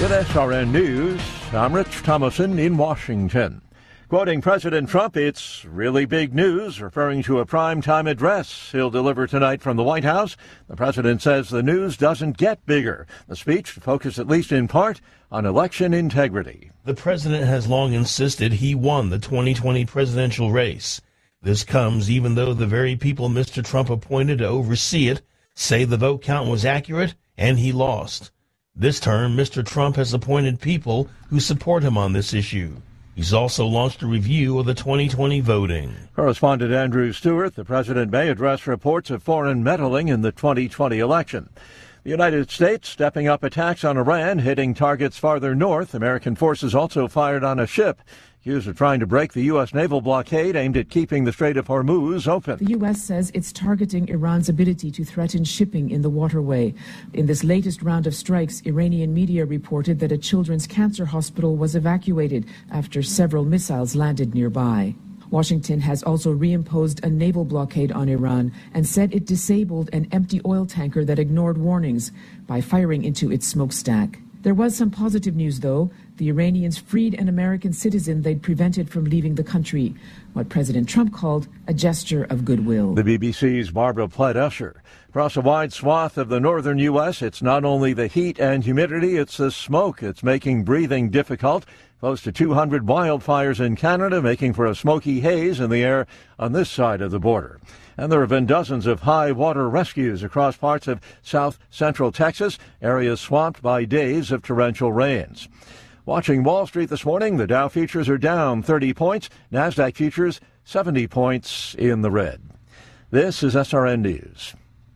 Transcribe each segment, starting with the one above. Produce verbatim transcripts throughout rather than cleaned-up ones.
With S R N News, I'm Rich Thomason in Washington. Quoting President Trump, it's really big news, referring to a primetime address he'll deliver tonight from the White House. The president says the news doesn't get bigger. The speech focused at least in part on election integrity. The president has long insisted he won the twenty twenty presidential race. This comes even though the very people Mister Trump appointed to oversee it say the vote count was accurate and he lost. This term, Mister Trump has appointed people who support him on this issue. He's also launched a review of the twenty twenty voting. Correspondent Andrew Stewart, the president may address reports of foreign meddling in the twenty twenty election. The United States stepping up attacks on Iran, hitting targets farther north. American forces also fired on a ship accused of trying to break the U S naval blockade aimed at keeping the Strait of Hormuz open. The U S says it's targeting Iran's ability to threaten shipping in the waterway. In this latest round of strikes, Iranian media reported that a children's cancer hospital was evacuated after several missiles landed nearby. Washington has also reimposed a naval blockade on Iran and said it disabled an empty oil tanker that ignored warnings by firing into its smokestack. There was some positive news, though. The Iranians freed an American citizen they'd prevented from leaving the country, what President Trump called a gesture of goodwill. The B B C's Barbara Plett-Usher. Across a wide swath of the northern U S, it's not only the heat and humidity, it's the smoke that's making breathing difficult. Close to two hundred wildfires in Canada, making for a smoky haze in the air on this side of the border. And there have been dozens of high water rescues across parts of south central Texas, areas swamped by days of torrential rains. Watching Wall Street this morning, the Dow futures are down thirty points, NASDAQ futures seventy points in the red. This is S R N News.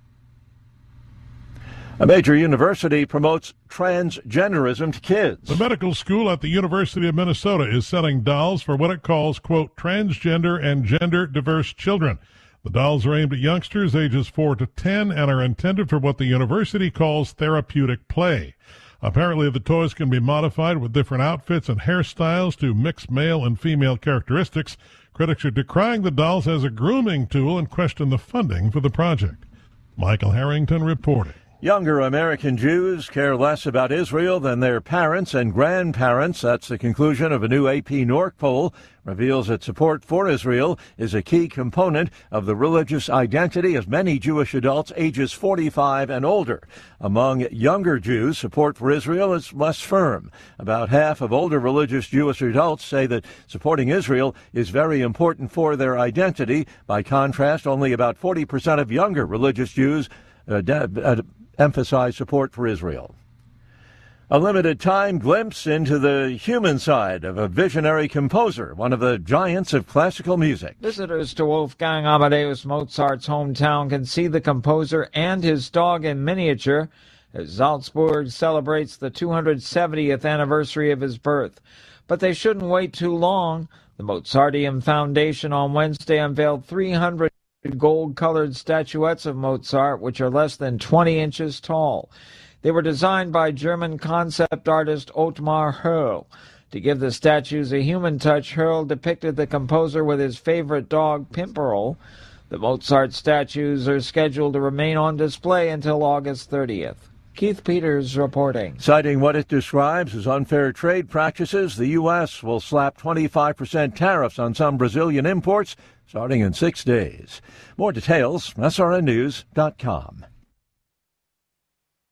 A major university promotes transgenderism to kids. The medical school at the University of Minnesota is selling dolls for what it calls, quote, transgender and gender diverse children. The dolls are aimed at youngsters ages four to ten and are intended for what the university calls therapeutic play. Apparently, the toys can be modified with different outfits and hairstyles to mix male and female characteristics. Critics are decrying the dolls as a grooming tool and question the funding for the project. Michael Harrington reporting. Younger American Jews care less about Israel than their parents and grandparents. That's the conclusion of a new A P Nork poll. Reveals that support for Israel is a key component of the religious identity of many Jewish adults ages forty-five and older. Among younger Jews, support for Israel is less firm. About half of older religious Jewish adults say that supporting Israel is very important for their identity. By contrast, only about forty percent of younger religious Jews uh, de- uh, emphasize support for Israel. A limited-time glimpse into the human side of a visionary composer, one of the giants of classical music. Visitors to Wolfgang Amadeus Mozart's hometown can see the composer and his dog in miniature as Salzburg celebrates the two hundred seventieth anniversary of his birth. But they shouldn't wait too long. The Mozarteum Foundation on Wednesday unveiled three hundred gold-colored statuettes of Mozart, which are less than twenty inches tall. They were designed by German concept artist Ottmar Hörl. To give the statues a human touch, Hörl depicted the composer with his favorite dog, Pimperl. The Mozart statues are scheduled to remain on display until August thirtieth. Keith Peters reporting. Citing what it describes as unfair trade practices, the U S will slap twenty-five percent tariffs on some Brazilian imports starting in six days. More details, S R N news dot com.